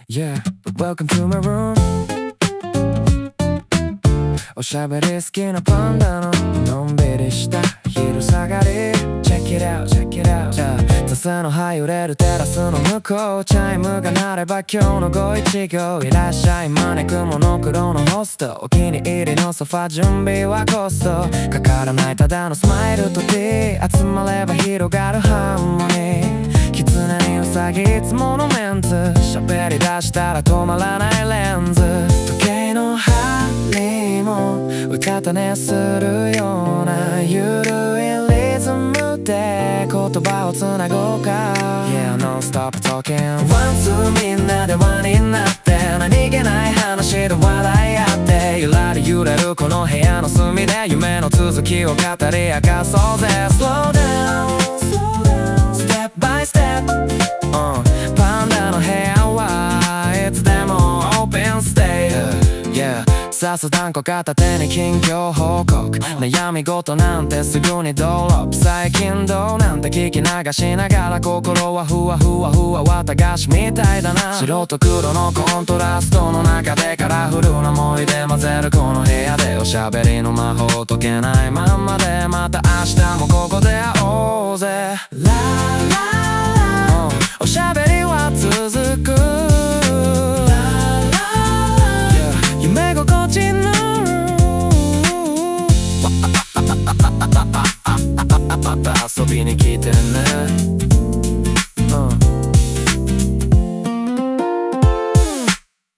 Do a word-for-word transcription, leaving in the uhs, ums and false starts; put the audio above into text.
Yeah, welcome to my room. おしゃべり好きなパンダののんびりした昼下がり Check it out, check it out、yeah、笹の葉揺れるテラスの向こうチャイムが鳴れば今日のご一行いらっしゃい招くモノクロのホストお気に入りのソファ準備はコストかからないただのスマイルと T 集まれば広がるハーモニー狐にウサギいつものメンツ喋り出したら止まらないレンズ時計の針もうたた寝するようなゆるいリズムで言葉をつなごうか Yeah, no stop talking One, two みんなで輪になって何気ない話で笑い合ってゆらり揺れるこの部屋の隅で夢の続きを語り明かそうぜ Slow down, step by step、uh, パンダの部屋はいつでも Open stay、yeahさす断固片手に近況報告悩み事なんてすぐにドロップ最近どうなんて聞き流しながら心はふわふわふわ綿菓子みたいだな白と黒のコントラストの中でカラフルな思い出混ぜるこの部屋でおしゃべりの魔法解けないまんまでまた明日も